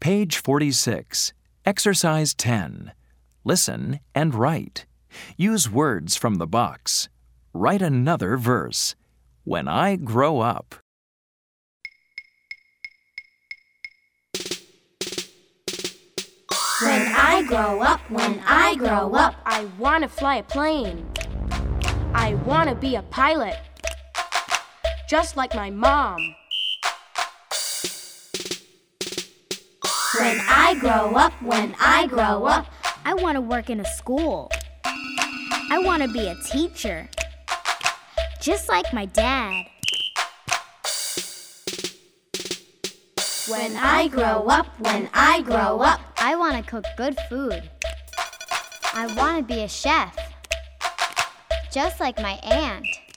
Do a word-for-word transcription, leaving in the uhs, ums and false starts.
Page forty-six, Exercise ten. Listen and write. Use words from the box. Write another verse. When I grow up. When I grow up, when I grow up, I want to fly a plane. I want to be a pilot, just like my mom. When I grow up, when I grow up, I want to work in a school. I want to be a teacher, just like my dad. When I grow up, when I grow up, I want to cook good food. I want to be a chef, just like my aunt.